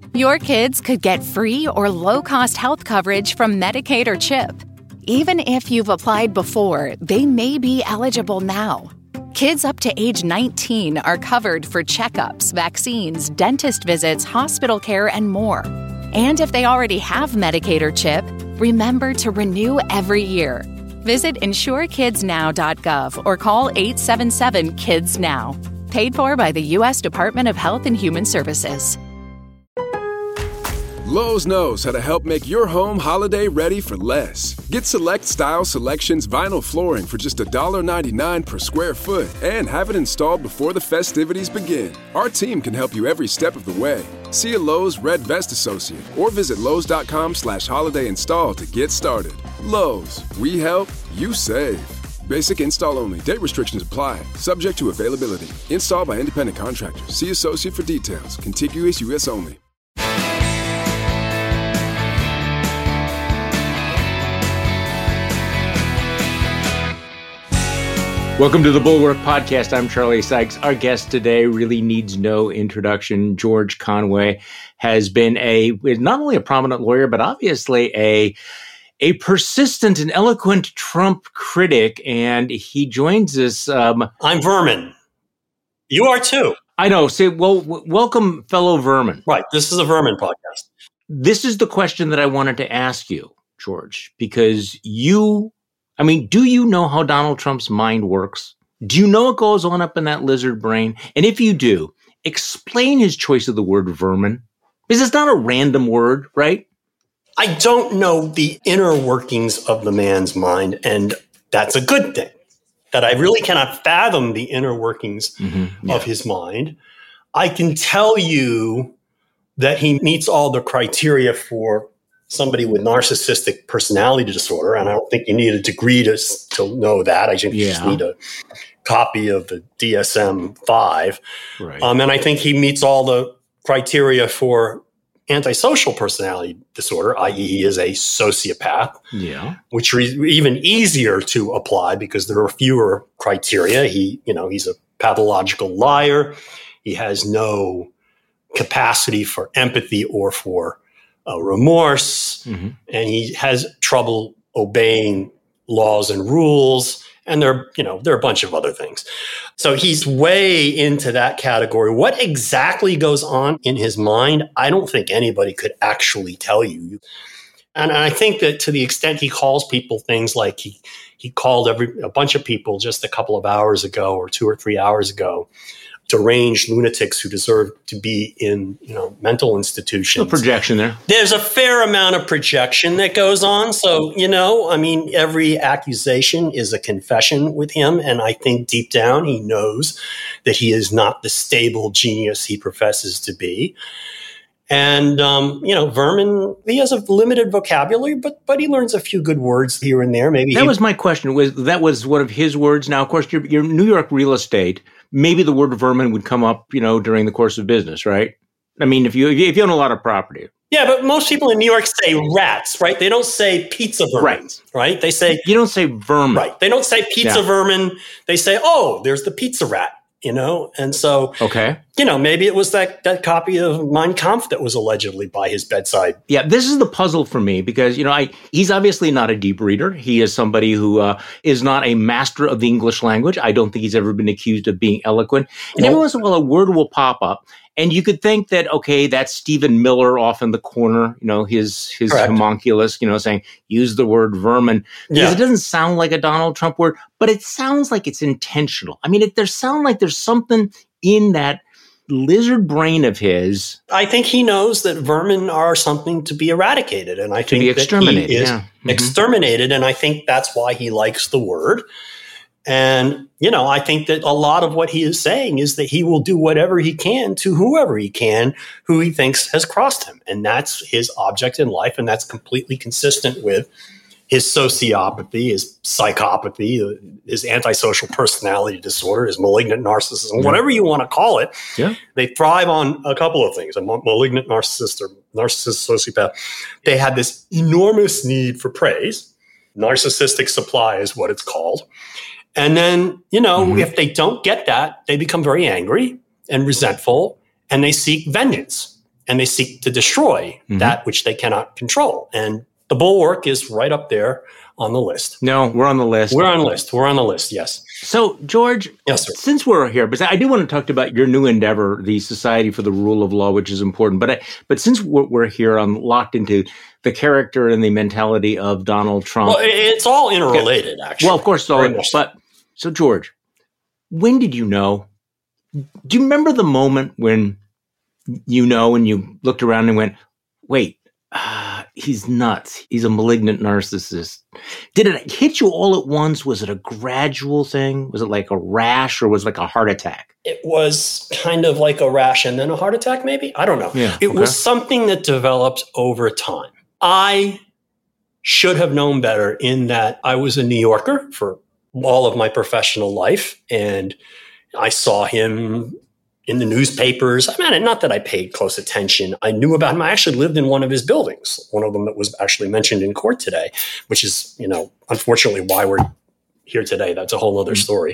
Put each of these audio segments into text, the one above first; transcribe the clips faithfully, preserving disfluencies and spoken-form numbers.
Your kids could get free or low-cost health coverage from Medicaid or CHIP. Even if you've applied before, they may be eligible now. Kids up to age nineteen are covered for checkups, vaccines, dentist visits, hospital care, and more. And if they already have Medicaid or CHIP, remember to renew every year. Visit insure kids now dot gov or call eight seven seven, KIDS NOW. Paid for by the U S Department of Health and Human Services. Lowe's knows how to help make your home holiday ready for less. Get Select Style Selections vinyl flooring for just one ninety-nine per square foot and have it installed before the festivities begin. Our team can help you every step of the way. See a Lowe's Red Vest associate or visit Lowe's.com slash holiday install to get started. Lowe's, we help, you save. Basic install only. Date restrictions apply. Subject to availability. Installed by independent contractors. See associate for details. Contiguous U S only. Welcome to the Bulwark Podcast. I'm Charlie Sykes. Our guest today really needs no introduction. George Conway has been a not only a prominent lawyer, but obviously a a persistent and eloquent Trump critic, and he joins us. Um, I'm Vermin. You are too. I know. Say, well, w- welcome, fellow Vermin. Right. This is a Vermin podcast. This is the question that I wanted to ask you, George, because you. I mean, do you know how Donald Trump's mind works? Do you know what goes on up in that lizard brain? And if you do, explain his choice of the word vermin. Because it's not a random word, right? I don't know the inner workings of the man's mind, and that's a good thing. That I really cannot fathom the inner workings mm-hmm, yeah. of his mind. I can tell you that he meets all the criteria for somebody with narcissistic personality disorder, and I don't think you need a degree to to know that. I think yeah. you just need a copy of the D S M five. Right. Um, and I think he meets all the criteria for antisocial personality disorder, that is he is a sociopath, yeah. which is even easier to apply because there are fewer criteria. He, you know, he's a pathological liar. He has no capacity for empathy or for Uh, remorse, mm-hmm. and he has trouble obeying laws and rules, and there, you know, there are a bunch of other things. So he's way into that category. What exactly goes on in his mind, I don't think anybody could actually tell you. And I think that to the extent he calls people things like he he called every a bunch of people just a couple of hours ago or two or three hours ago deranged lunatics who deserve to be in, you know, mental institutions. A projection there. There's a fair amount of projection that goes on. So, you know, I mean, every accusation is a confession with him. And I think deep down he knows that he is not the stable genius he professes to be. And, um, you know, Vermin, he has a limited vocabulary, but but he learns a few good words here and there. Maybe That he, was my question. Was That was one of his words. Now, of course, your, your New York real estate, maybe the word vermin would come up, you know, during the course of business, right? I mean, if you if you own a lot of property. Yeah, but most people in New York say rats, right? They don't say pizza vermin, right? right? They say... You don't say vermin. Right. They don't say pizza yeah. vermin. They say, oh, there's the pizza rat. You know, and so, okay. you know, maybe it was that, that copy of Mein Kampf that was allegedly by his bedside. Yeah, this is the puzzle for me because, you know, I he's obviously not a deep reader. He is somebody who uh, is not a master of the English language. I don't think he's ever been accused of being eloquent. And nope. every once in a while, a word will pop up. And you could think that, okay, that's Stephen Miller off in the corner, you know, his his Correct. homunculus, you know, saying, use the word vermin. Because yeah. it doesn't sound like a Donald Trump word, but it sounds like it's intentional. I mean, it there sound like there's something in that lizard brain of his. I think he knows that vermin are something to be eradicated. And I to think be exterminated, that he is yeah. mm-hmm. exterminated. And I think that's why he likes the word. And, you know, I think that a lot of what he is saying is that he will do whatever he can to whoever he can who he thinks has crossed him. And that's his object in life. And that's completely consistent with his sociopathy, his psychopathy, his antisocial personality disorder, his malignant narcissism, yeah. whatever you want to call it. Yeah. They thrive on a couple of things, a malignant narcissist or narcissist sociopath. They have this enormous need for praise. Narcissistic supply is what it's called. And then, you know, mm-hmm. if they don't get that, they become very angry and resentful, and they seek vengeance. and they seek to destroy mm-hmm. that which they cannot control. And the Bulwark is right up there on the list. No, we're on the list. We're on the list. We're on the list, yes. So, George, yes, sir. Since we're here, because I do want to talk about your new endeavor, the Society for the Rule of Law, which is important. But I, but since we're, we're here on locked into the character and the mentality of Donald Trump. Well, it's all interrelated, yeah. actually. Well, of course, it's all. But so, George, when did you know? Do you remember the moment when you know and you looked around and went, wait, uh, he's nuts. He's a malignant narcissist. Did it hit you all at once? Was it a gradual thing? Was it like a rash or was it like a heart attack? It was kind of like a rash and then a heart attack, maybe? I don't know. Yeah, it okay. was something that developed over time. I should have known better in that I was a New Yorker for all of my professional life, and I saw him in the newspapers. I mean, not that I paid close attention. I knew about him. I actually lived in one of his buildings, one of them that was actually mentioned in court today, which is, you know, unfortunately why we're here today. That's a whole other story.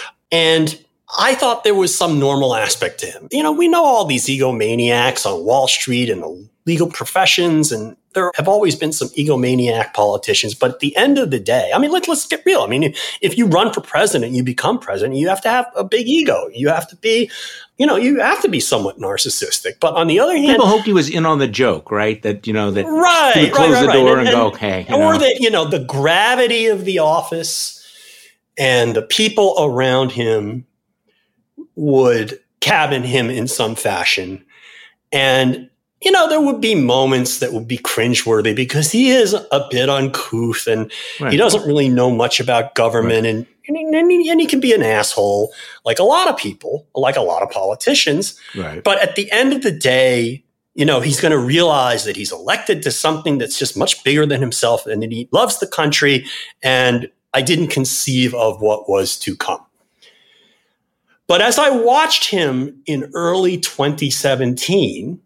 And I thought there was some normal aspect to him. You know, we know all these egomaniacs on Wall Street and the legal professions, and there have always been some egomaniac politicians. But at the end of the day, I mean, let, let's get real. I mean, if you run for president, you become president, you have to have a big ego. You have to be, you know, you have to be somewhat narcissistic. But on the other hand, people hoped he was in on the joke, right? That, you know, that right, he would close right, right, the right. door and, and, and go, okay. You or know. that, you know, the gravity of the office and the people around him would cabin him in some fashion. And, you know, there would be moments that would be cringeworthy because he is a bit uncouth and right. he doesn't really know much about government. Right. And, and, he, and he can be an asshole like a lot of people, like a lot of politicians. Right. But at the end of the day, you know, he's going to realize that he's elected to something that's just much bigger than himself and that he loves the country. And I didn't conceive of what was to come. But as I watched him in early twenty seventeen,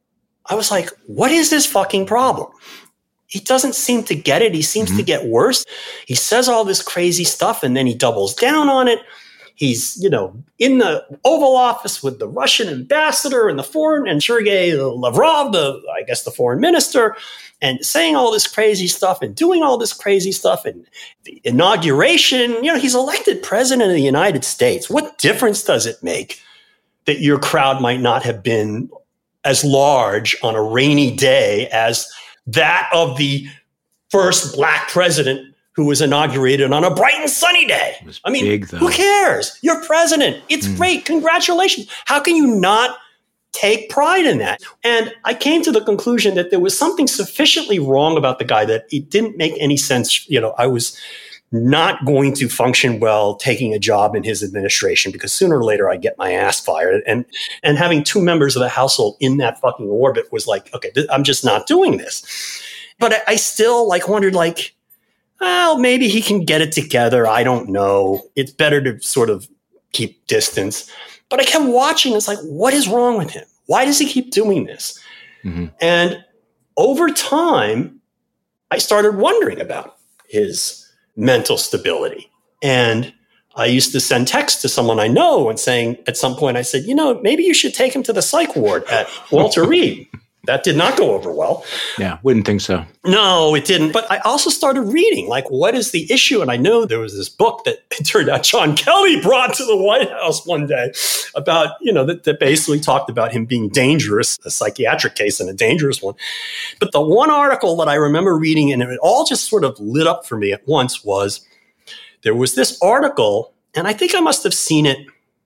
I was like, what is this fucking problem? He doesn't seem to get it. He seems mm-hmm. to get worse. He says all this crazy stuff and then he doubles down on it. He's, you know, in the Oval Office with the Russian ambassador and the foreign and Sergei Lavrov, the, I guess the foreign minister, and saying all this crazy stuff and doing all this crazy stuff and the inauguration. You know, he's elected president of the United States. What difference does it make that your crowd might not have been as large on a rainy day as that of the first black president who was inaugurated on a bright and sunny day? I mean, big, who cares? You're president. It's mm. great. Congratulations. How can you not take pride in that? And I came to the conclusion that there was something sufficiently wrong about the guy that it didn't make any sense. You know, I was not going to function well taking a job in his administration because sooner or later I get my ass fired. And and having two members of the household in that fucking orbit was like, okay, th- I'm just not doing this. But I, I still like wondered like, well, maybe he can get it together. I don't know. It's better to sort of keep distance. But I kept watching. It's like, what is wrong with him? Why does he keep doing this? Mm-hmm. And over time, I started wondering about his mental stability. And I used to send texts to someone I know and saying, at some point, I said, you know, maybe you should take him to the psych ward at Walter Reed. That did not go over well. Yeah, wouldn't think so. No, it didn't. But I also started reading, like, what is the issue? And I know there was this book that it turned out John Kelly brought to the White House one day about, you know, that, that basically talked about him being dangerous, a psychiatric case and a dangerous one. But the one article that I remember reading, and it all just sort of lit up for me at once, was there was this article, and I think I must have seen it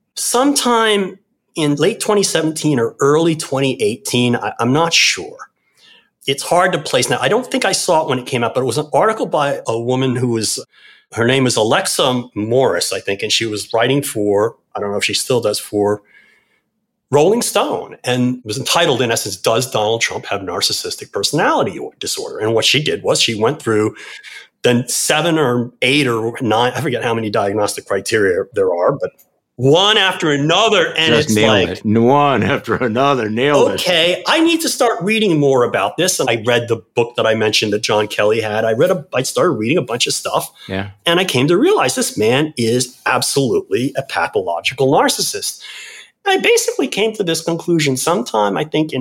sometime in late twenty seventeen or early twenty eighteen, I, I'm not sure. It's hard to place now. I don't think I saw it when it came out, but it was an article by a woman who was, her name is Alexa Morris, I think, and she was writing for, I don't know if she still does, for Rolling Stone, and it was entitled, in essence, Does Donald Trump Have Narcissistic Personality Disorder? And what she did was she went through then seven or eight or nine, I forget how many diagnostic criteria there are, but one after another, and Just it's like it. one after another, nailed it. Okay, I need to start reading more about this. And I read the book that I mentioned that John Kelly had. I read a, I started reading a bunch of stuff, yeah, and I came to realize this man is absolutely a pathological narcissist. I basically came to this conclusion sometime, I think, in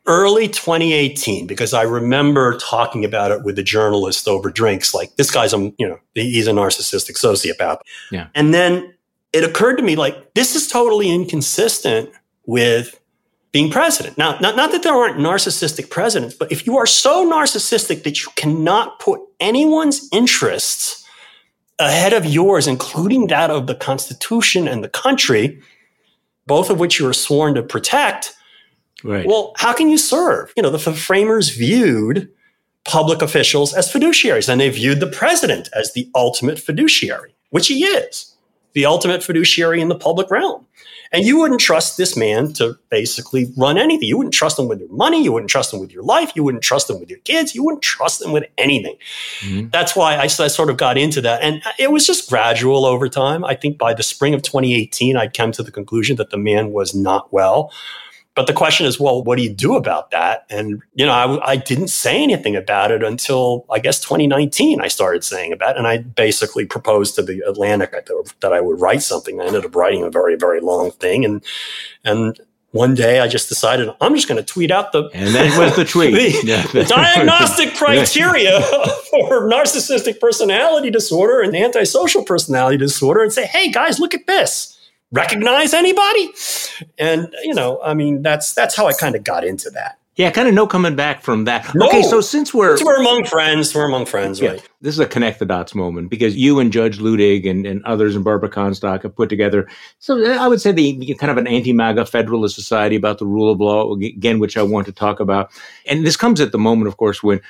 early twenty eighteen, because I remember talking about it with a journalist over drinks, like, this guy's, a, you know, he's a narcissistic sociopath. Yeah. And then it occurred to me, like, this is totally inconsistent with being president. Now, not, not that there aren't narcissistic presidents, but if you are so narcissistic that you cannot put anyone's interests ahead of yours, including that of the Constitution and the country, both of which you are sworn to protect, right. Well, how can you serve? You know, the framers viewed public officials as fiduciaries, and they viewed the president as the ultimate fiduciary, which he is, the ultimate fiduciary in the public realm. And you wouldn't trust this man to basically run anything. You wouldn't trust him with your money. You wouldn't trust him with your life. You wouldn't trust him with your kids. You wouldn't trust him with anything. Mm-hmm. That's why I, I sort of got into that. And it was just gradual over time. I think by the spring of twenty eighteen, I came to the conclusion that the man was not well. But the question is, well, what do you do about that? And, you know, I, I didn't say anything about it until, I guess, twenty nineteen, I started saying about it. And I basically proposed to the Atlantic that I would write something. I ended up writing a very, very long thing. And, and one day I just decided I'm just going to tweet out the, and that was the tweet. the, yeah. the diagnostic criteria for narcissistic personality disorder and antisocial personality disorder and say, hey, guys, look at this. Recognize anybody? And, you know, I mean, that's that's how I kind of got into that. Yeah, kind of no coming back from that. No. Okay, so since we're... Since we're among friends, we're among friends, yeah, right? This is a connect the dots moment because you and Judge Ludig and, and others and Barbara Comstock have put together, so I would say the kind of an anti-MAGA Federalist Society about the rule of law, again, which I want to talk about. And this comes at the moment, of course, when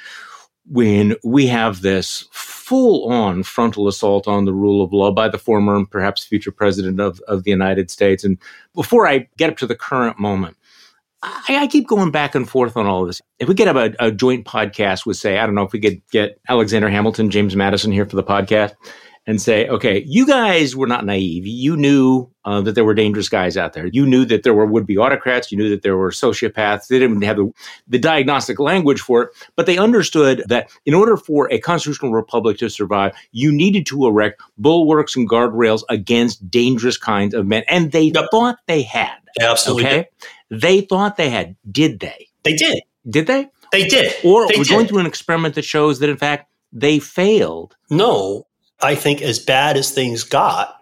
when we have this full-on frontal assault on the rule of law by the former and perhaps future president of, of the United States. And before I get up to the current moment, I, I keep going back and forth on all of this. If we could have a, a joint podcast with, say, I don't know, if we could get Alexander Hamilton, James Madison here for the podcast and say, okay, you guys were not naive. You knew uh, that there were dangerous guys out there. You knew that there were would-be autocrats. You knew that there were sociopaths. They didn't have the, the diagnostic language for it, but they understood that in order for a constitutional republic to survive, you needed to erect bulwarks and guardrails against dangerous kinds of men. And they yep. thought they had. They absolutely okay? did. They thought they had. Did they? They did. Did they? They did. Or they we're did. going through an experiment that shows that, in fact, they failed. No. I think as bad as things got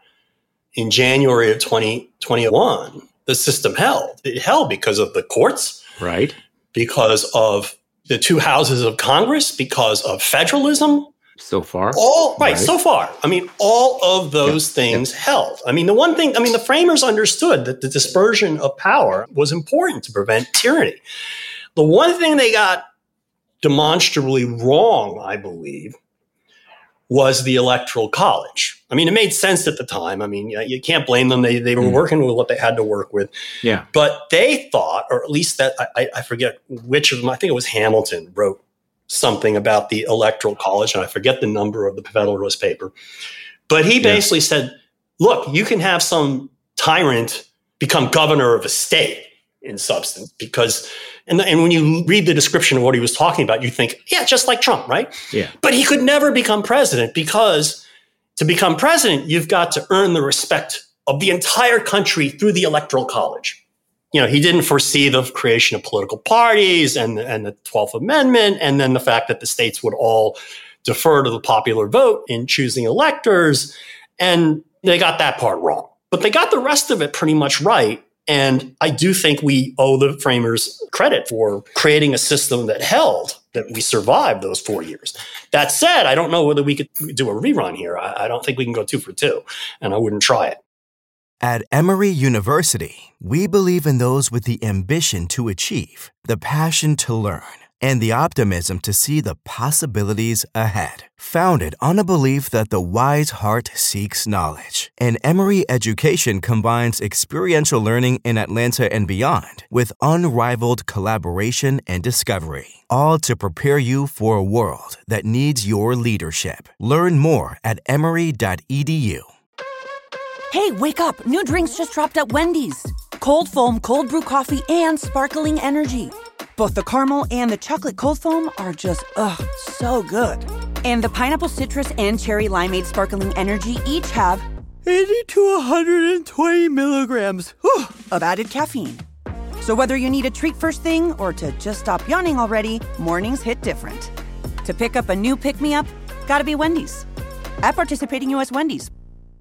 in January of twenty twenty-one, the system held. It held because of the courts, right? Because of the two houses of Congress, because of federalism. So far. All right, right. So far. I mean, all of those yeah. things yeah. held. I mean, the one thing, I mean, the framers understood that the dispersion of power was important to prevent tyranny. The one thing they got demonstrably wrong, I believe, was the Electoral College. I mean, it made sense at the time. I mean, you can't blame them. They they were mm. working with what they had to work with. Yeah. But they thought, or at least that, I, I forget which of them, I think it was Hamilton wrote something about the Electoral College, and I forget the number of the Federalist paper. But he basically yeah. said, look, you can have some tyrant become governor of a state in substance, because, and, and when you read the description of what he was talking about, you think, yeah, just like Trump, right? Yeah. But he could never become president, because to become president, you've got to earn the respect of the entire country through the Electoral College. You know, he didn't foresee the creation of political parties and, and the twelfth Amendment, and then the fact that the states would all defer to the popular vote in choosing electors. And they got that part wrong. But they got the rest of it pretty much right. And I do think we owe the framers credit for creating a system that held, that we survived those four years. That said, I don't know whether we could do a rerun here. I, I don't think we can go two for two, and I wouldn't try it. At Emory University, we believe in those with the ambition to achieve, the passion to learn, and the optimism to see the possibilities ahead. Founded on a belief that the wise heart seeks knowledge, and Emory education combines experiential learning in Atlanta and beyond with unrivaled collaboration and discovery, all to prepare you for a world that needs your leadership. Learn more at emory dot e d u. Hey, wake up. New drinks just dropped at Wendy's. Cold foam, cold brew coffee, and sparkling energy. Both the caramel and the chocolate cold foam are just, ugh, so good. And the pineapple citrus and cherry limeade sparkling energy each have eighty to one hundred twenty milligrams whew, of added caffeine. So whether you need a treat first thing or to just stop yawning already, mornings hit different. To pick up a new pick-me-up, gotta be Wendy's. At participating U S Wendy's.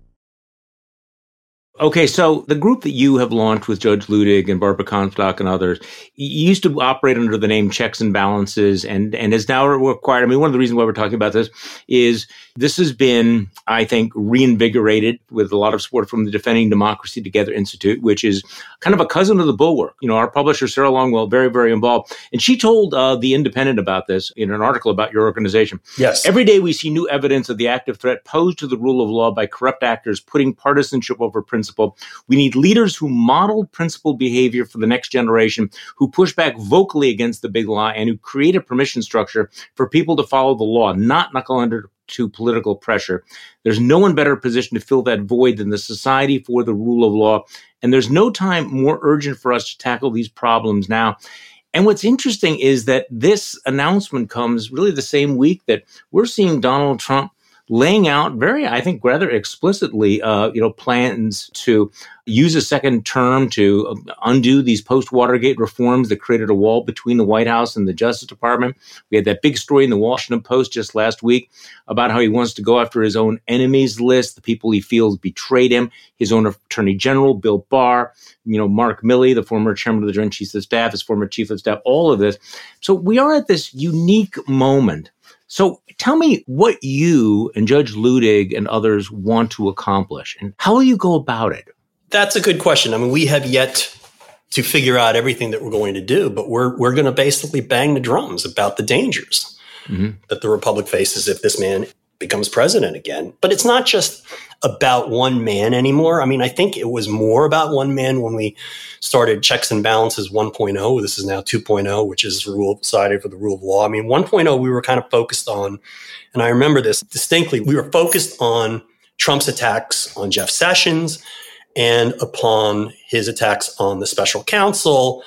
Okay, so the group that you have launched with Judge Luttig and Barbara Comstock and others used to operate under the name Checks and Balances and, and is now required. I mean, one of the reasons why we're talking about this is this has been, I think, reinvigorated with a lot of support from the Defending Democracy Together Institute, which is kind of a cousin of the Bulwark. You know, our publisher, Sarah Longwell, very, very involved. And she told uh, The Independent about this in an article about your organization. Yes. Every day we see new evidence of the active threat posed to the rule of law by corrupt actors putting partisanship over principle. We need leaders who model principled behavior for the next generation, who push back vocally against the big lie, and who create a permission structure for people to follow the law, not knuckle under to political pressure. There's no one better positioned to fill that void than the Society for the Rule of Law. And there's no time more urgent for us to tackle these problems now. And what's interesting is that this announcement comes really the same week that we're seeing Donald Trump laying out very, I think, rather explicitly, uh, you know, plans to use a second term to undo these post-Watergate reforms that created a wall between the White House and the Justice Department. We had that big story in the Washington Post just last week about how he wants to go after his own enemies list, the people he feels betrayed him, his own Attorney General, Bill Barr, you know, Mark Milley, the former chairman of the Joint Chiefs of Staff, his former chief of staff, all of this. So we are at this unique moment. So tell me what you and Judge Luttig and others want to accomplish, and how will you go about it? That's a good question. I mean, we have yet to figure out everything that we're going to do, but we're we're going to basically bang the drums about the dangers mm-hmm. that the Republic faces if this man becomes president again. But it's not just about one man anymore. I mean, I think it was more about one man when we started Checks and Balances one point oh. This is now two point oh, which is Rule Society for the Rule of Law. I mean, one point oh, we were kind of focused on, and I remember this distinctly, we were focused on Trump's attacks on Jeff Sessions and upon his attacks on the special counsel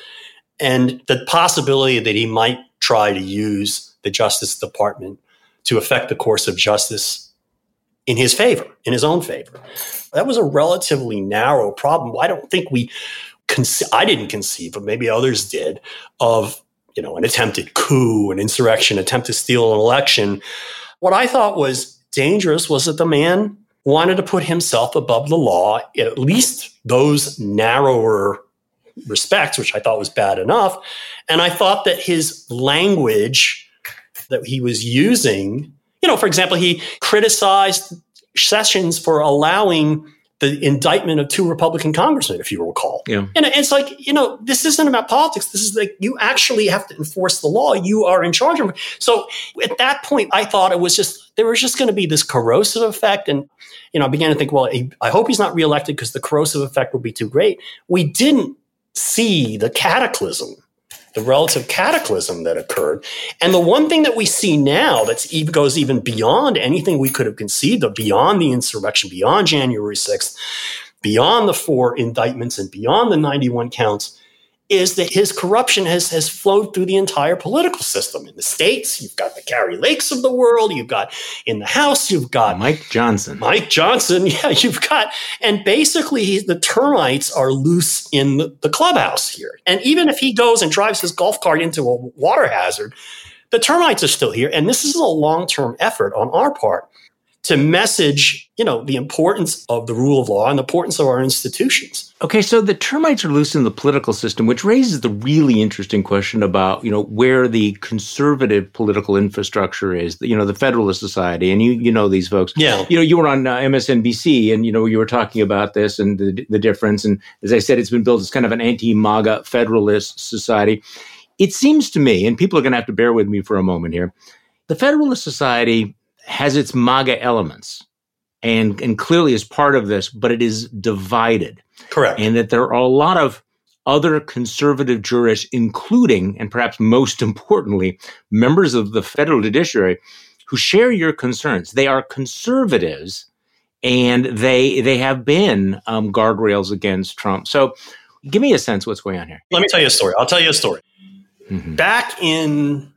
and the possibility that he might try to use the Justice Department to affect the course of justice in his favor, in his own favor. That was a relatively narrow problem. I don't think we, conce- I didn't conceive, but maybe others did, of, you know, an attempted coup, an insurrection, attempt to steal an election. What I thought was dangerous was that the man wanted to put himself above the law, in at least those narrower respects, which I thought was bad enough. And I thought that his language that he was using, you know, for example, he criticized Sessions for allowing the indictment of two Republican congressmen, if you recall. Yeah. And it's like, you know, this isn't about politics. This is like, you actually have to enforce the law. You are in charge of it. So at that point, I thought it was just, there was just going to be this corrosive effect. And, you know, I began to think, well, I hope he's not reelected because the corrosive effect will be too great. We didn't see the cataclysm, the relative cataclysm that occurred. And the one thing that we see now that even goes even beyond anything we could have conceived of, beyond the insurrection, beyond January sixth, beyond the four indictments and beyond the ninety-one counts, is that his corruption has, has flowed through the entire political system. In the states, you've got the Carrie Lakes of the world. You've got in the House, you've got Mike Johnson. Mike Johnson, yeah, you've got, and basically the termites are loose in the, the clubhouse here. And even if he goes and drives his golf cart into a water hazard, the termites are still here. And this is a long-term effort on our part to message, you know, the importance of the rule of law and the importance of our institutions. Okay, so the termites are loose in the political system, which raises the really interesting question about, you know, where the conservative political infrastructure is, you know, the Federalist Society, and you you know these folks. Yeah. You know, you were on uh, M S N B C, and, you know, you were talking about this and the, the difference. And as I said, it's been built as kind of an anti-MAGA Federalist Society. It seems to me, and people are going to have to bear with me for a moment here, the Federalist Society has its MAGA elements and, and clearly is part of this, but it is divided. Correct. And that there are a lot of other conservative jurists, including, and perhaps most importantly, members of the federal judiciary who share your concerns. They are conservatives, and they they have been um, guardrails against Trump. So give me a sense what's going on here. Let me tell you a story. I'll tell you a story. Mm-hmm. Back in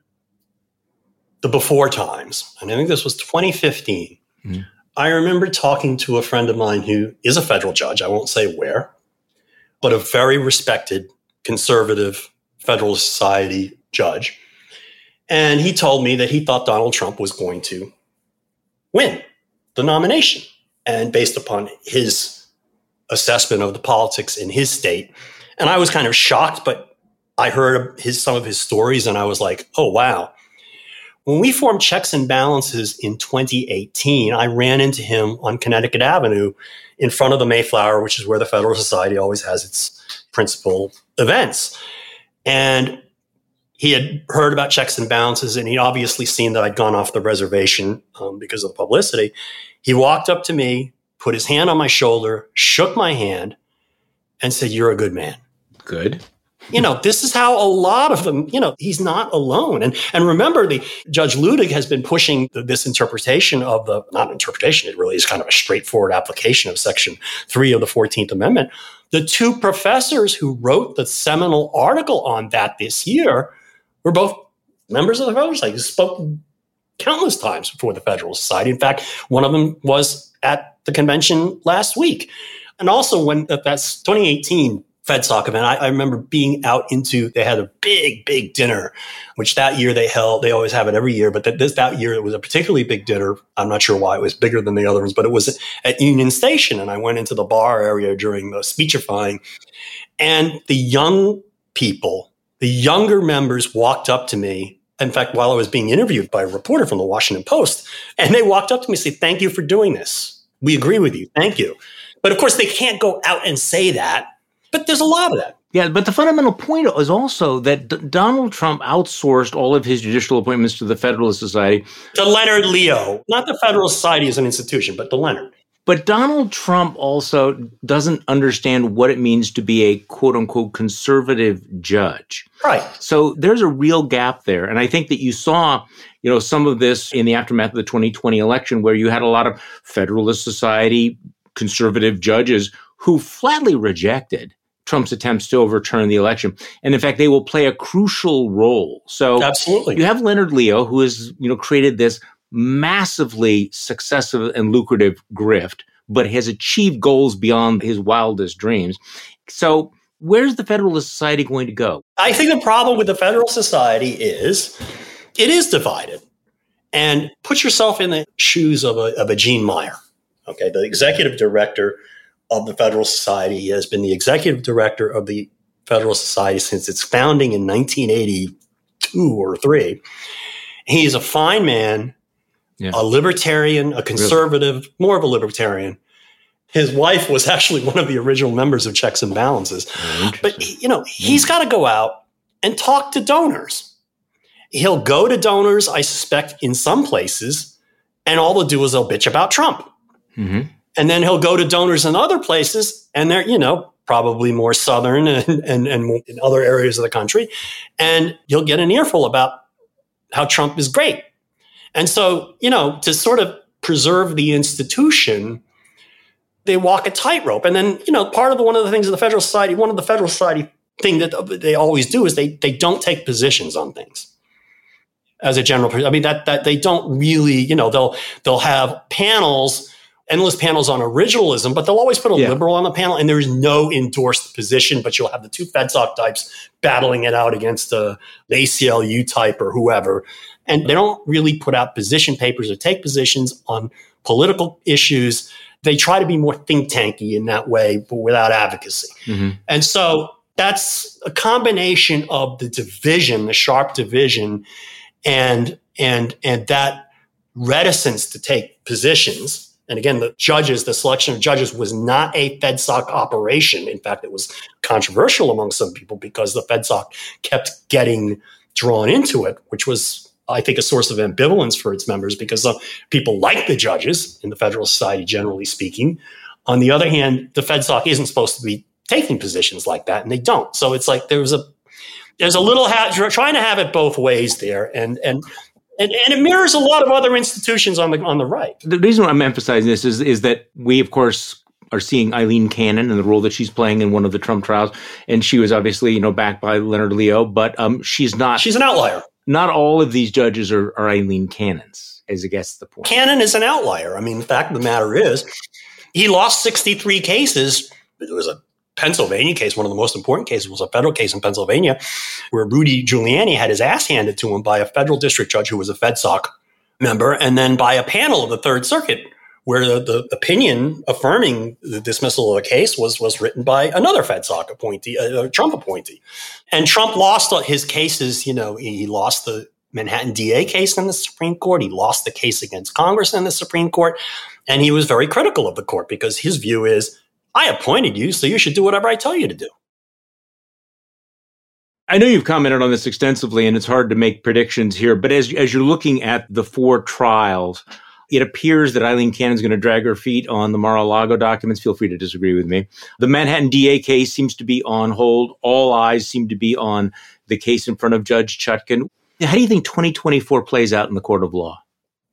the before times, and I think this was twenty fifteen, mm-hmm. I remember talking to a friend of mine who is a federal judge. I won't say where, but a very respected conservative Federalist Society judge. And he told me that he thought Donald Trump was going to win the nomination. And based upon his assessment of the politics in his state. And I was kind of shocked, but I heard his, some of his stories and I was like, oh, wow. When we formed Checks and Balances in twenty eighteen, I ran into him on Connecticut Avenue in front of the Mayflower, which is where the Federalist Society always has its principal events. And he had heard about Checks and Balances, and he'd obviously seen that I'd gone off the reservation um, because of the publicity. He walked up to me, put his hand on my shoulder, shook my hand, and said, "You're a good man." Good. You know, this is how a lot of them, you know, he's not alone. And and remember, the Judge Ludig has been pushing this interpretation of the, not interpretation, it really is kind of a straightforward application of Section three of the fourteenth Amendment. The two professors who wrote the seminal article on that this year were both members of the Federalist Society, who spoke countless times before the Federalist Society. In fact, one of them was at the convention last week. And also when that's twenty eighteen FedSoc event, I, I remember being out into, they had a big, big dinner, which that year they held, they always have it every year, but that, this, that year it was a particularly big dinner. I'm not sure why it was bigger than the other ones, but it was at Union Station. And I went into the bar area during the speechifying, and the young people, the younger members walked up to me. In fact, while I was being interviewed by a reporter from the Washington Post, and they walked up to me and said, "Thank you for doing this. We agree with you. Thank you." But of course, they can't go out and say that. But there's a lot of that. Yeah, but the fundamental point is also that D- Donald Trump outsourced all of his judicial appointments to the Federalist Society. To Leonard Leo, not the Federalist Society as an institution, but to Leonard. But Donald Trump also doesn't understand what it means to be a quote-unquote conservative judge. Right. So there's a real gap there. And I think that you saw, you know, some of this in the aftermath of the twenty twenty election, where you had a lot of Federalist Society conservative judges who flatly rejected Trump's attempts to overturn the election. And in fact, they will play a crucial role. So absolutely, you have Leonard Leo, who has, you know, created this massively successful and lucrative grift, but has achieved goals beyond his wildest dreams. So where's the Federalist Society going to go? I think the problem with the Federalist Society is it is divided. And put yourself in the shoes of a, of a Gene Meyer, okay, the executive director of the Federal Society. He has been the executive director of the Federal Society since its founding in nineteen eighty-two or three. He's a fine man, yeah. a libertarian, a conservative, really? more of a libertarian. His wife was actually one of the original members of Checks and Balances. Oh, but, you know, he's got to go out and talk to donors. He'll go to donors, I suspect, in some places, and all they'll do is they'll bitch about Trump. Mm-hmm. And then he'll go to donors in other places, and they're, you know, probably more southern and, and, and in other areas of the country. And you'll get an earful about how Trump is great. And so, you know, to sort of preserve the institution, they walk a tightrope. And then, you know, part of the, one of the things of the Federal Society, one of the Federal Society thing that they always do is they they don't take positions on things. As a general, I mean, that that they don't really, you know, they'll they'll have panels, endless panels on originalism, but they'll always put a yeah. liberal on the panel, and there's no endorsed position, but you'll have the two FedSoc types battling it out against a, the A C L U type or whoever. And they don't really put out position papers or take positions on political issues. They try to be more think tanky in that way, but without advocacy. Mm-hmm. And so that's a combination of the division, the sharp division, and and and that reticence to take positions. And again, the judges, the selection of judges was not a FedSoc operation. In fact, it was controversial among some people because the FedSoc kept getting drawn into it, which was, I think, a source of ambivalence for its members because some people like the judges in the Federal Society, generally speaking. On the other hand, the FedSoc isn't supposed to be taking positions like that, and they don't. So it's like there's a there's a little ha- trying to have it both ways there, and and. And, and it mirrors a lot of other institutions on the on the right. The reason I'm emphasizing this is, is that we, of course, are seeing Eileen Cannon and the role that she's playing in one of the Trump trials. And she was obviously, you know, backed by Leonard Leo, but um, she's not. She's an outlier. Not all of these judges are, are Eileen Cannons, as I guess the point. Cannon is an outlier. I mean, the fact of the matter is, he lost sixty-three cases. It was a Pennsylvania case, one of the most important cases, was a federal case in Pennsylvania where Rudy Giuliani had his ass handed to him by a federal district judge who was a FedSoc member, and then by a panel of the Third Circuit, where the, the opinion affirming the dismissal of a case was, was written by another FedSoc appointee, a, a Trump appointee. And Trump lost his cases. You know, he lost the Manhattan D A case in the Supreme Court. He lost the case against Congress in the Supreme Court. And he was very critical of the court because his view is, I appointed you, so you should do whatever I tell you to do. I know you've commented on this extensively, and it's hard to make predictions here, but as, as you're looking at the four trials, it appears that Eileen Cannon's going to drag her feet on the Mar-a-Lago documents. Feel free to disagree with me. The Manhattan D A case seems to be on hold. All eyes seem to be on the case in front of Judge Chutkan. How do you think twenty twenty-four plays out in the court of law?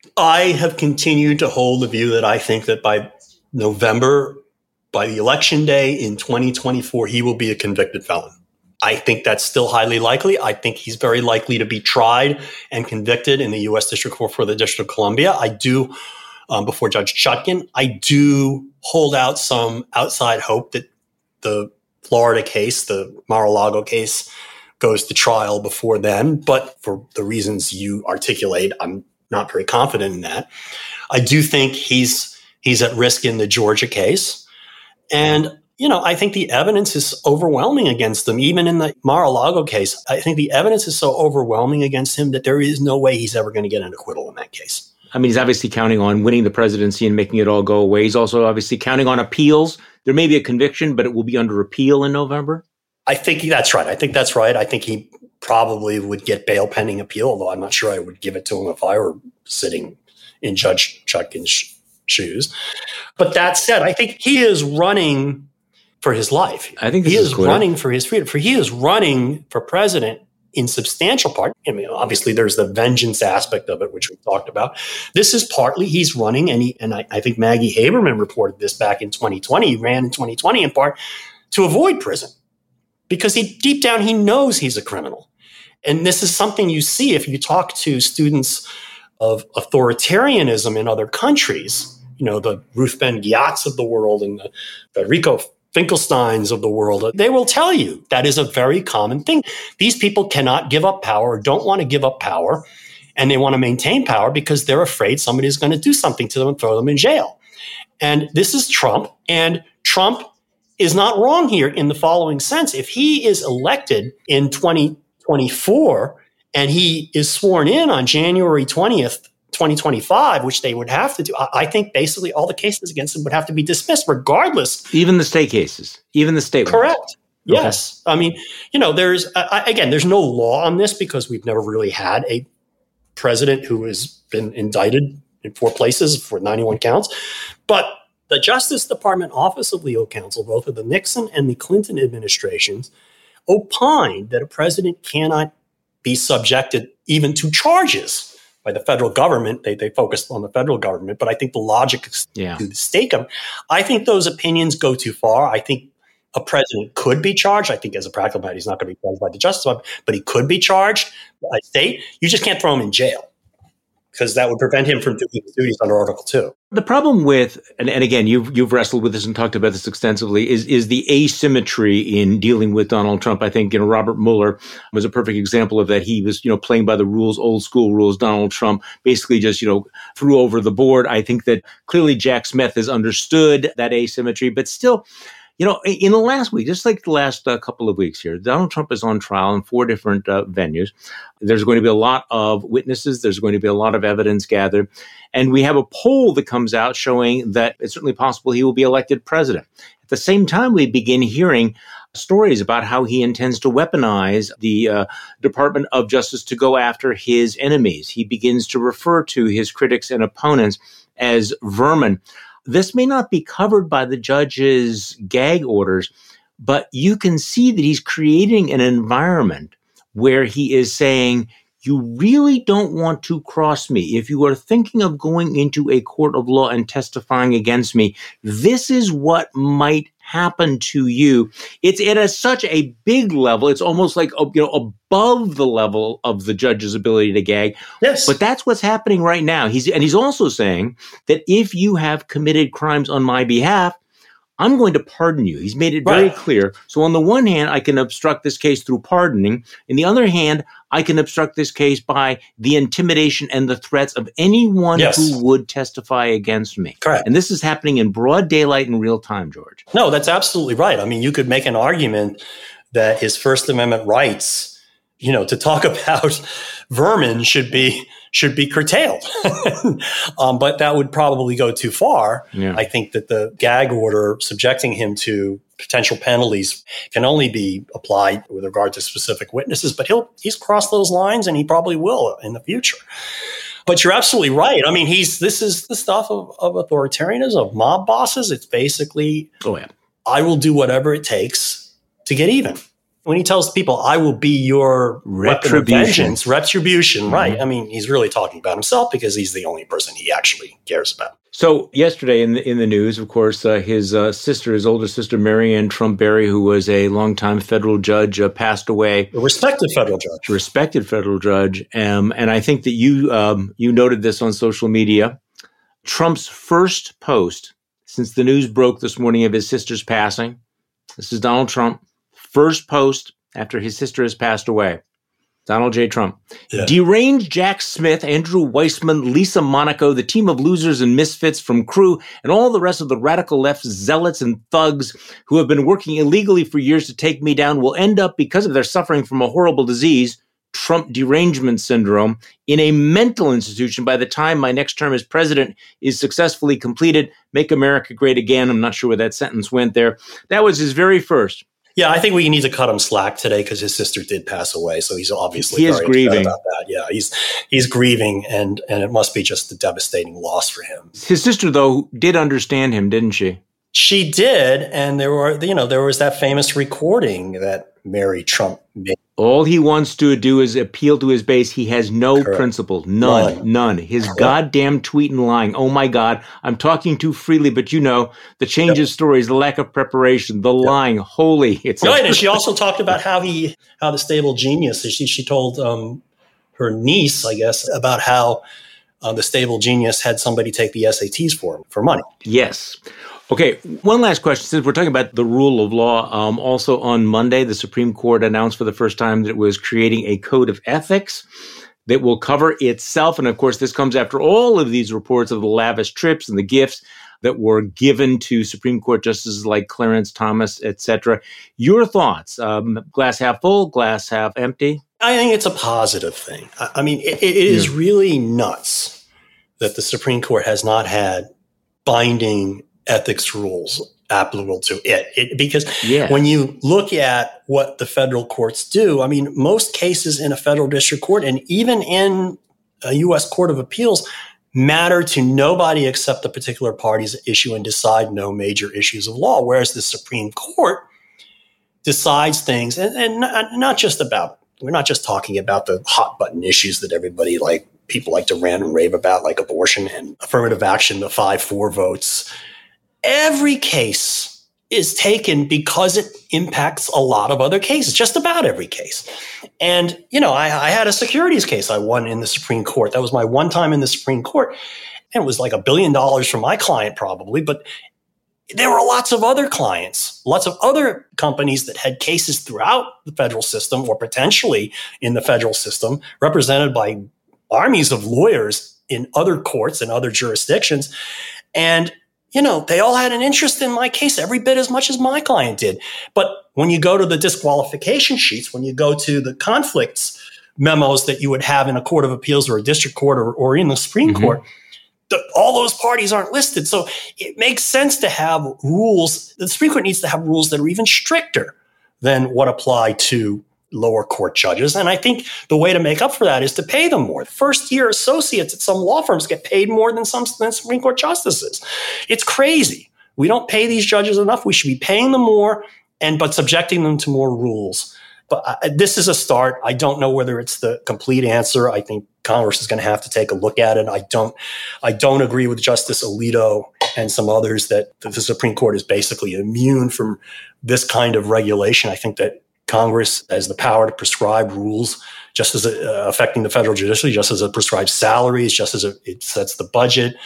I have continued to hold the view that I think that by November, by the election day in twenty twenty-four, he will be a convicted felon. I think that's still highly likely. I think he's very likely to be tried and convicted in the U S District Court for the District of Columbia. I do, um, before Judge Chutkan, I do hold out some outside hope that the Florida case, the Mar-a-Lago case, goes to trial before then. But for the reasons you articulate, I'm not very confident in that. I do think he's he's at risk in the Georgia case. And, you know, I think the evidence is overwhelming against him. Even in the Mar-a-Lago case, I think the evidence is so overwhelming against him that there is no way he's ever going to get an acquittal in that case. I mean, he's obviously counting on winning the presidency and making it all go away. He's also obviously counting on appeals. There may be a conviction, but it will be under appeal in November. I think that's right. I think that's right. I think he probably would get bail pending appeal, although I'm not sure I would give it to him if I were sitting in Judge Chutkan's shoes. But that said, I think he is running for his life. I think he is, is clear. running for his freedom. For he is running for president in substantial part. I mean, obviously, there's the vengeance aspect of it, which we talked about. This is partly he's running, and he and I, I think Maggie Haberman reported this back in twenty twenty. He ran in twenty twenty in part to avoid prison because he deep down he knows he's a criminal. And this is something you see if you talk to students of authoritarianism in other countries, you know, the Ruth Ben-Ghiats of the world and the Federico Finkelsteins of the world. They will tell you that is a very common thing. These people cannot give up power or don't want to give up power, and they want to maintain power because they're afraid somebody is going to do something to them and throw them in jail. And this is Trump, and Trump is not wrong here in the following sense. If he is elected in twenty twenty-four and he is sworn in on January twentieth, twenty twenty-five, which they would have to do, I think basically all the cases against him would have to be dismissed regardless. Even the state cases, even the state Correct. ones. Yes. Okay. I mean, you know, there's, uh, again, there's no law on this because we've never really had a president who has been indicted in four places for ninety-one counts. But the Justice Department Office of Legal Counsel, both of the Nixon and the Clinton administrations, opined that a president cannot be subjected even to charges by the federal government. They they focused on the federal government, but I think the logic is yeah. to the state government. I think those opinions go too far. I think a president could be charged. I think as a practical matter, he's not going to be charged by the Justice Department, but he could be charged by state. You just can't throw him in jail because that would prevent him from doing his duties under Article two. The problem with, and, and again, you've you've wrestled with this and talked about this extensively, is is the asymmetry in dealing with Donald Trump. I think, you know, Robert Mueller was a perfect example of that. He was, you know, playing by the rules, old school rules. Donald Trump basically just, you know, threw over the board. I think that clearly Jack Smith has understood that asymmetry, but still, you know, in the last week, just like the last uh, couple of weeks here, Donald Trump is on trial in four different uh, venues. There's going to be a lot of witnesses. There's going to be a lot of evidence gathered. And we have a poll that comes out showing that it's certainly possible he will be elected president. At the same time, we begin hearing stories about how he intends to weaponize the uh, Department of Justice to go after his enemies. He begins to refer to his critics and opponents as vermin. This may not be covered by the judge's gag orders, but you can see that he's creating an environment where he is saying, you really don't want to cross me. If you are thinking of going into a court of law and testifying against me, this is what might happen to you. It's at a, such a big level. It's almost like, you know, above the level of the judge's ability to gag. Yes. But that's what's happening right now. He's, and he's also saying that if you have committed crimes on my behalf, I'm going to pardon you. He's made it very Right. clear. So on the one hand, I can obstruct this case through pardoning. On the other hand, I can obstruct this case by the intimidation and the threats of anyone Yes. who would testify against me. Correct. And this is happening in broad daylight in real time, George. No, that's absolutely right. I mean, you could make an argument that his First Amendment rights, you know, to talk about vermin should be should be curtailed. um, but that would probably go too far. Yeah. I think that the gag order subjecting him to potential penalties can only be applied with regard to specific witnesses, but he'll he's crossed those lines and he probably will in the future. But you're absolutely right. I mean, he's this is the stuff of, of authoritarianism, of mob bosses. It's basically, Oh, yeah. I will do whatever it takes to get even. When he tells people, I will be your weapon of Retribution. vengeance, retribution, Mm-hmm. right? I mean, he's really talking about himself because he's the only person he actually cares about. So yesterday in the, in the news, of course, uh, his uh, sister, his older sister, Marianne Trump Berry, who was a longtime federal judge, uh, passed away. A respected federal judge. Respected federal judge. Um, and I think that you um, you noted this on social media. Trump's first post since the news broke this morning of his sister's passing. This is Donald Trump. First post after his sister has passed away. Donald J. Trump. Yeah. Deranged Jack Smith, Andrew Weissman, Lisa Monaco, the team of losers and misfits from Crew, and all the rest of the radical left zealots and thugs who have been working illegally for years to take me down will end up, because of their suffering from a horrible disease, Trump derangement syndrome, in a mental institution by the time my next term as president is successfully completed. Make America great again. I'm not sure where that sentence went there. That was his very first. Yeah, I think we need to cut him slack today because his sister did pass away. So he's obviously He is very grieving. upset about that. Yeah, he's he's grieving, and and it must be just a devastating loss for him. His sister, though, did understand him, didn't she? She did, and there were you know there was that famous recording that Mary Trump made. All he wants to do is appeal to his base. He has no Correct. principle. None. None. None. His Correct. goddamn tweet and lying. Oh, my God. I'm talking too freely, but you know, the change of stories, the lack of preparation, the lying. Holy. It's Right, and she also talked about how he, how the stable genius. She she told um, her niece, I guess, about how uh, the stable genius had somebody take the S A Ts for him for money. Yes. Okay, one last question. Since we're talking about the rule of law, um, also on Monday, the Supreme Court announced for the first time that it was creating a code of ethics that will cover itself. And of course, this comes after all of these reports of the lavish trips and the gifts that were given to Supreme Court justices like Clarence Thomas, et cetera. Your thoughts? Um, glass half full, glass half empty? I think it's a positive thing. I, I mean, it, it is really nuts that the Supreme Court has not had binding ethics rules applicable to it. it because Yeah. when you look at what the federal courts do, I mean, most cases in a federal district court and even in a U S Court of Appeals matter to nobody except the particular party's issue and decide no major issues of law, whereas the Supreme Court decides things, and, and not, not just about, we're not just talking about the hot button issues that everybody like, people like to rant and rave about, like abortion and affirmative action, the five four votes. Every case is taken because it impacts a lot of other cases, just about every case. And, you know, I, I had a securities case I won in the Supreme Court. That was my one time in the Supreme Court. And it was like a billion dollars for my client probably, but there were lots of other clients, lots of other companies that had cases throughout the federal system or potentially in the federal system represented by armies of lawyers in other courts and other jurisdictions. And you know, they all had an interest in my case every bit as much as my client did. But when you go to the disqualification sheets, when you go to the conflicts memos that you would have in a court of appeals or a district court or, or in the Supreme Mm-hmm. Court, the, all those parties aren't listed. So it makes sense to have rules. The Supreme Court needs to have rules that are even stricter than what apply to lower court judges. And I think the way to make up for that is to pay them more. First year associates at some law firms get paid more than some than Supreme Court justices. It's crazy. We don't pay these judges enough. We should be paying them more, and but subjecting them to more rules. But uh, this is a start. I don't know whether it's the complete answer. I think Congress is going to have to take a look at it. I don't, I don't agree with Justice Alito and some others that the Supreme Court is basically immune from this kind of regulation. I think that Congress has the power to prescribe rules just as it, uh, affecting the federal judiciary, just as it prescribes salaries, just as it, it sets the budget.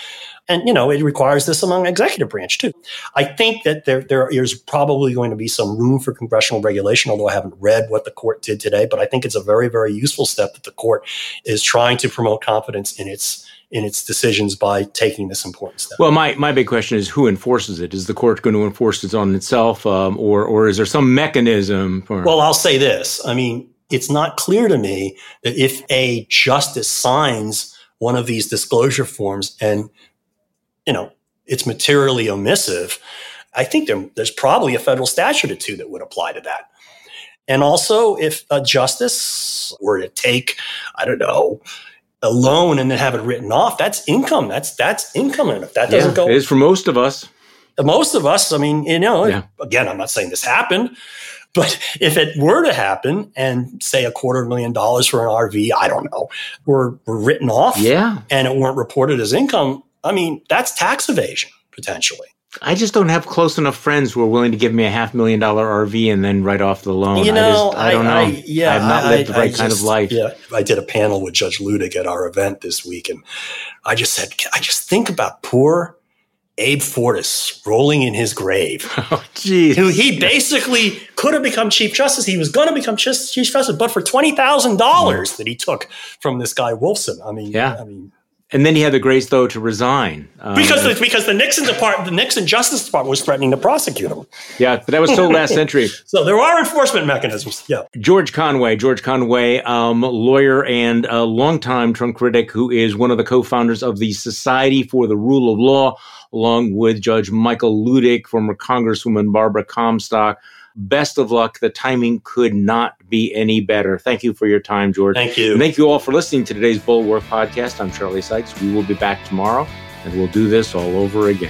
And, you know, it requires this among executive branch, too. I think that there there is probably going to be some room for congressional regulation, although I haven't read what the court did today. But I think it's a very, very useful step that the court is trying to promote confidence in its in its decisions by taking this important step. Well, my, my big question is who enforces it? Is the court going to enforce it on itself, um, or or is there some mechanism for? Well, I'll say this. I mean, it's not clear to me that if a justice signs one of these disclosure forms and, you know, it's materially omissive, I think there, there's probably a federal statute or two that would apply to that. And also, if a justice were to take, I don't know, a loan and then have it written off, that's income. That's that's income. And if that doesn't yeah, go, it is for most of us. Most of us, I mean, you know, yeah. again, I'm not saying this happened, but if it were to happen and say a quarter of a million dollars for an R V, I don't know, were, were written off yeah. and it weren't reported as income, I mean, that's tax evasion potentially. I just don't have close enough friends who are willing to give me a half million dollar R V and then write off the loan. You know, I, just, I don't I, know. I, yeah, I have not lived I, the right I kind just, of life. Yeah, I did a panel with Judge Ludick at our event this week, and I just said, I just think about poor Abe Fortas rolling in his grave. Oh, geez. Who he basically could have become Chief Justice. He was going to become Chief Justice, but for twenty thousand dollars mm. that he took from this guy Wolfson. I mean, yeah. I mean. And then he had the grace, though, to resign. Um, because the, because the Nixon Department, the Nixon Justice Department was threatening to prosecute him. Yeah, but that was so last century. So there are enforcement mechanisms. Yeah. George Conway, George Conway, um, lawyer and a longtime Trump critic who is one of the co-founders of the Society for the Rule of Law, along with Judge Michael Ludick, former Congresswoman Barbara Comstock. Best of luck. The timing could not be any better. Thank you for your time, George. Thank you. And thank you all for listening to today's Bulwark Podcast. I'm Charlie Sykes. We will be back tomorrow, and we'll do this all over again.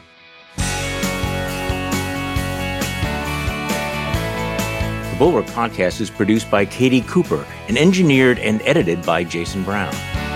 The Bulwark Podcast is produced by Katie Cooper and engineered and edited by Jason Brown.